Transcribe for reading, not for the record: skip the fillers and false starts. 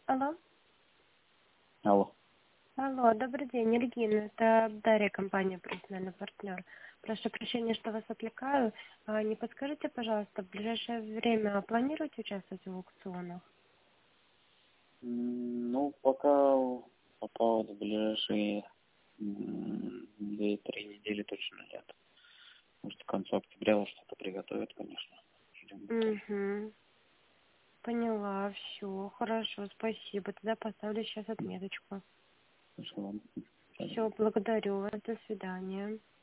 Алло. Алло. Алло, добрый день, Регина. Это Дарья, компания «Профессиональный партнер». Прошу прощения, что вас отвлекаю. Не подскажите, пожалуйста, в ближайшее время планируете участвовать в аукционах? Ну, пока вот в ближайшие 2-3 недели точно нет. Может, к концу октября вот что-то приготовят, конечно. Угу. Поняла, все, хорошо, спасибо. Тогда поставлю сейчас отметочку. Хорошо. Все, благодарю вас, до свидания.